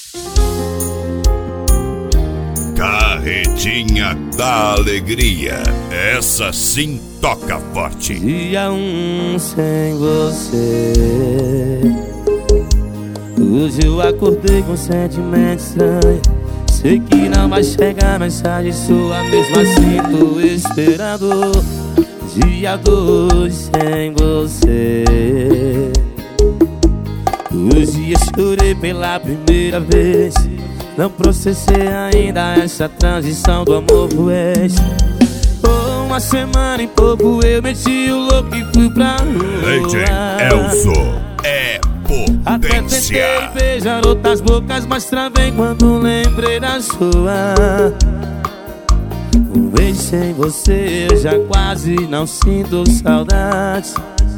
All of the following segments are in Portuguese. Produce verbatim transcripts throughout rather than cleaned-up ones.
Carretinha da Alegria, essa sim toca forte. Dia um sem você, hoje eu acordei com sentimento estranho. Sei que não vai chegar mensagem sua, mesmo assim tô esperando. Dia dois sem você, hoje eu chorei pela primeira vez. Não processei ainda essa transição do amor pro ex. Oh, uma semana e pouco eu meti o louco e fui pra rua. Lady Elzo é Até potência. tentei beijar outras bocas, mas travei quando lembrei da sua. Um beijo sem você eu já quase não sinto saudades.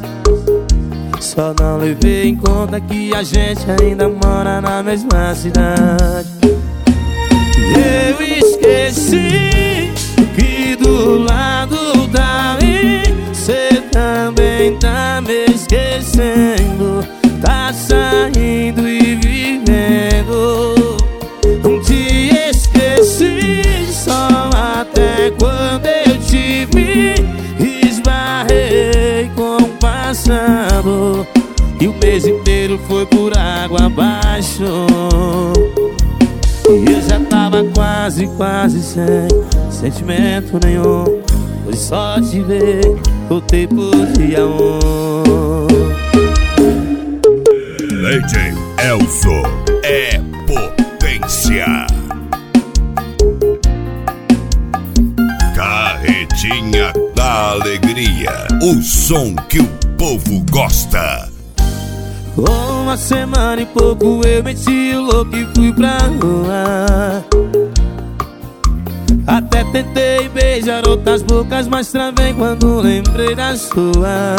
Só não levei em conta que a gente ainda mora na mesma cidade. Eu esqueci que do lado daí cê também tá me esquecendo. Tá saindo e vivendo. Te esqueci só até quando eu te vi. Esbarrei com o passado e o mês inteiro foi por água abaixo. E eu já tava quase, quase sem sentimento nenhum. Foi só te ver, voltei por dia um. Lady Elzo é potência. Carretinha da Alegria, o som que o povo gosta. Uma semana e pouco eu meti o louco e fui pra rua. Até tentei beijar outras bocas, mas travei quando lembrei da sua.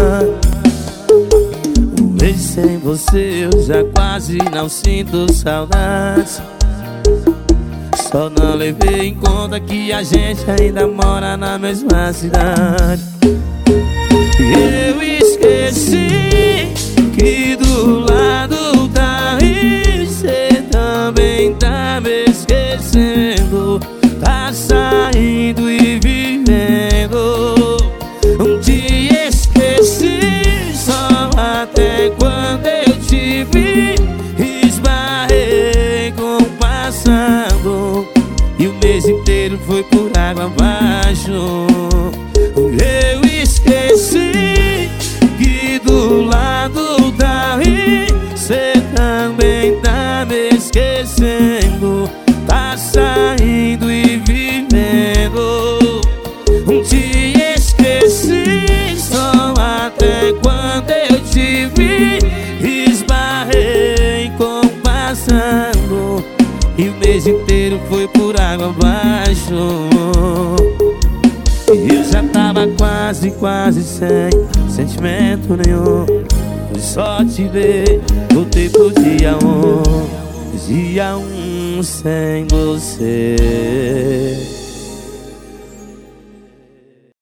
Um beijo sem você eu já quase não sinto saudades. Só não levei em conta que a gente ainda mora na mesma cidade. Eu esqueci que do lado daí cê também tá me esquecendo. Tá saindo e vivendo. Te esqueci só até quando eu te vi. Esbarrei com o passado e o mês inteiro foi por água abaixo. Eu esqueci que do lado daí cê também tá me esquecendo. Tá saindo e vivendo. Te esqueci só até quando eu te vi. Esbarrei com o passado e o mês inteiro foi por água abaixo. Eu já tava quase, quase sem sentimento nenhum. Foi só te ver, voltei pro dia um. Dia um sem você.